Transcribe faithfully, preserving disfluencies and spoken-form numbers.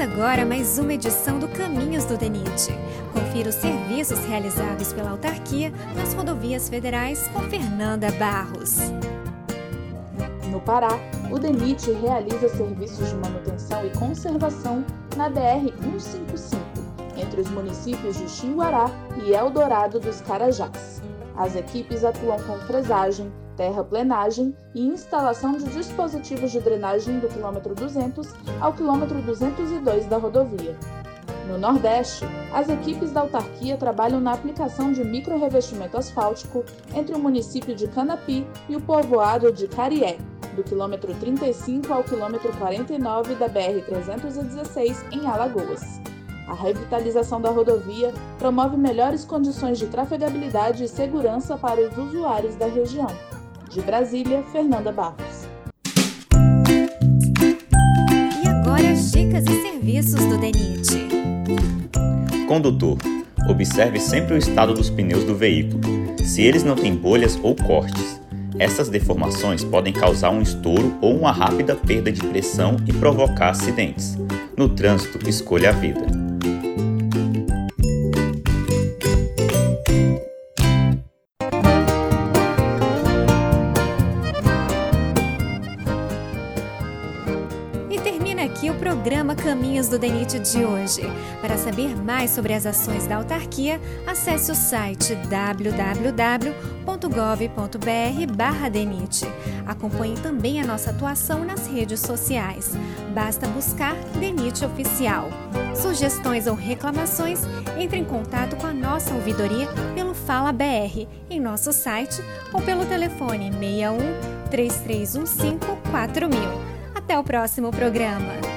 Começa agora mais uma edição do Caminhos do DENIT. Confira os serviços realizados pela autarquia nas rodovias federais com Fernanda Barros. No Pará, o DENIT realiza serviços de manutenção e conservação na B R cento e cinquenta e cinco, entre os municípios de Xinguará e Eldorado dos Carajás. As equipes atuam com fresagem, terraplenagem e instalação de dispositivos de drenagem do quilômetro duzentos ao quilômetro duzentos e dois da rodovia. No Nordeste, as equipes da autarquia trabalham na aplicação de micro-revestimento asfáltico entre o município de Canapi e o povoado de Carié, do quilômetro trinta e cinco ao quilômetro quarenta e nove da B R trezentos e dezesseis, em Alagoas. A revitalização da rodovia promove melhores condições de trafegabilidade e segurança para os usuários da região. De Brasília, Fernanda Barros. E agora as dicas e serviços do DENIT. Condutor, observe sempre o estado dos pneus do veículo, se eles não têm bolhas ou cortes. Essas deformações podem causar um estouro ou uma rápida perda de pressão e provocar acidentes. No trânsito, escolha a vida. Aqui o programa Caminhos do DENIT de hoje. Para saber mais sobre as ações da autarquia, acesse o site w w w ponto gov ponto b r barra DENIT. Acompanhe também a nossa atuação nas redes sociais. Basta buscar DENIT Oficial. Sugestões ou reclamações, entre em contato com a nossa ouvidoria pelo Fala B R em nosso site ou pelo telefone seis um, três três um cinco, quatro mil. Até o próximo programa!